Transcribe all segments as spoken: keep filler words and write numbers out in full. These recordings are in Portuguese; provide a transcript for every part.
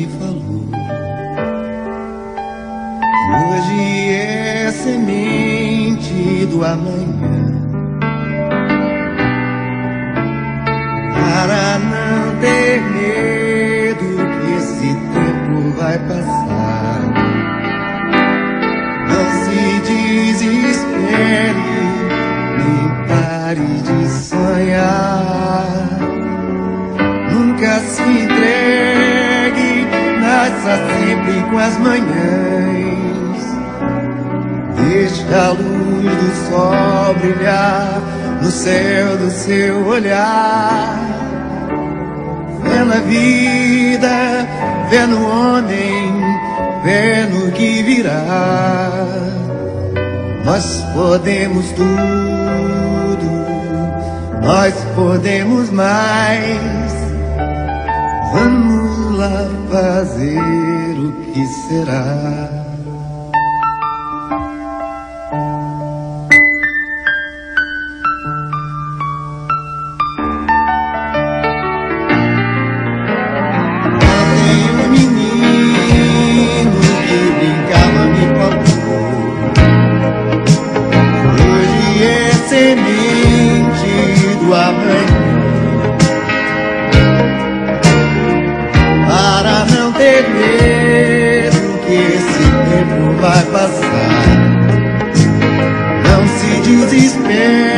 me falou. Hoje é semente do amanhã, para não ter medo que esse tempo vai passar. Não se desespere, nem pare de sonhar. Nunca se entregue, nasça sempre com as manhãs. Deixe a luz do sol brilhar no céu do seu olhar. Fé na vida, fé no homem, fé no que virá. Nós podemos tudo, nós podemos mais. Vamos lá fazer o que será. Semente do amanhã, para não ter medo que esse tempo vai passar. Não se desespere,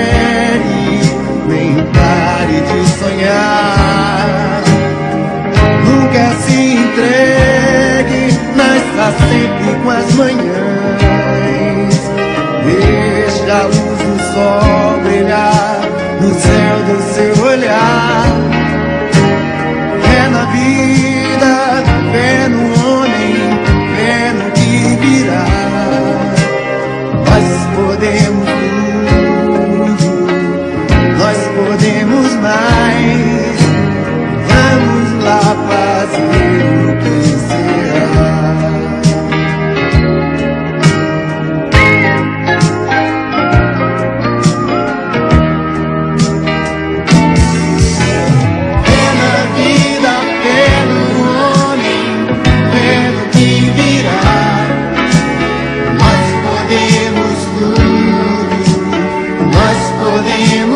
nem pare de sonhar. Nunca se entregue, nasça sempre com as manhãs. Deixe a luz do sol brilhar no céu do seu olhar. Fé na vida, fé no homem, fé no que virá. Nós podemos tudo, nós podemos mais. Vamos lá fazer o que será. Podemos